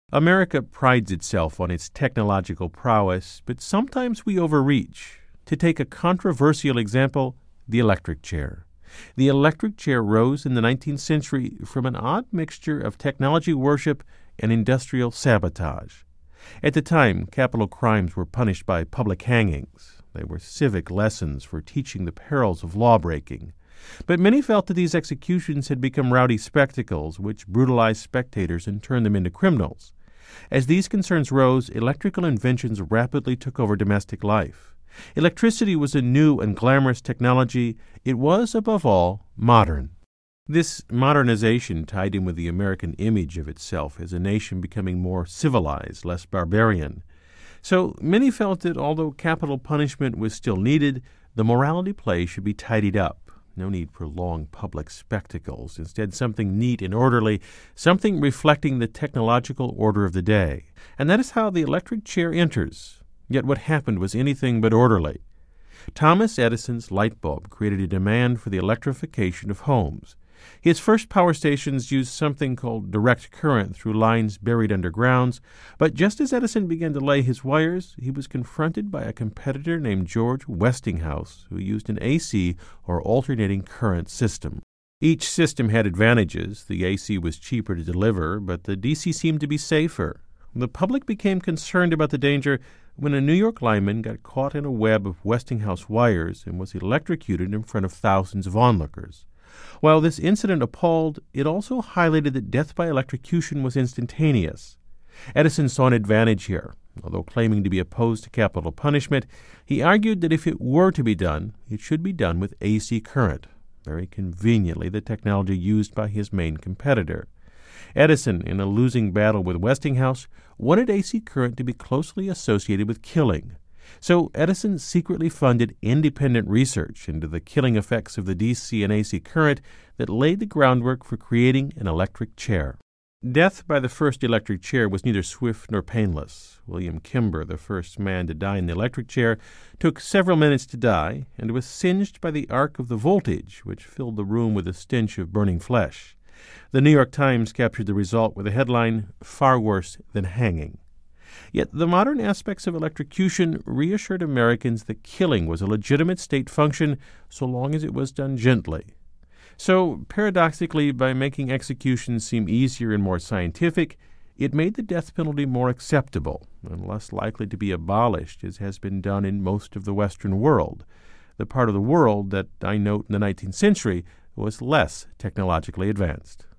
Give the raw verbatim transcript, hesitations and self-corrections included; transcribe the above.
America prides itself on its technological prowess, but sometimes we overreach. To take a controversial example, the electric chair. The electric chair rose in the nineteenth century from an odd mixture of technology worship and industrial sabotage. At the time, capital crimes were punished by public hangings. They were civic lessons for teaching the perils of lawbreaking. But many felt that these executions had become rowdy spectacles, which brutalized spectators and turned them into criminals. As these concerns rose, electrical inventions rapidly took over domestic life. Electricity was a new and glamorous technology. It was, above all, modern. This modernization tied in with the American image of itself as a nation becoming more civilized, less barbarian. So many felt that although capital punishment was still needed, the morality play should be tidied up. No need for long public spectacles. Instead, something neat and orderly, something reflecting the technological order of the day. And that is how the electric chair enters. Yet what happened was anything but orderly. Thomas Edison's light bulb created a demand for the electrification of homes. His first power stations used something called direct current through lines buried underground, but just as Edison began to lay his wires, he was confronted by a competitor named George Westinghouse, who used an A C, or alternating current system. Each system had advantages. The A C was cheaper to deliver, but the D C seemed to be safer. The public became concerned about the danger when a New York lineman got caught in a web of Westinghouse wires and was electrocuted in front of thousands of onlookers. While this incident appalled, it also highlighted that death by electrocution was instantaneous. Edison saw an advantage here. Although claiming to be opposed to capital punishment, he argued that if it were to be done, it should be done with A C current, very conveniently the technology used by his main competitor. Edison, in a losing battle with Westinghouse, wanted A C current to be closely associated with killing. So Edison secretly funded independent research into the killing effects of the D C and A C current that laid the groundwork for creating an electric chair. Death by the first electric chair was neither swift nor painless. William Kimber, the first man to die in the electric chair, took several minutes to die and was singed by the arc of the voltage, which filled the room with a stench of burning flesh. The New York Times captured the result with a headline, "Far worse than hanging." Yet the modern aspects of electrocution reassured Americans that killing was a legitimate state function so long as it was done gently. So, paradoxically, by making execution seem easier and more scientific, it made the death penalty more acceptable and less likely to be abolished, as has been done in most of the Western world, the part of the world that, I note, in the nineteenth century was less technologically advanced.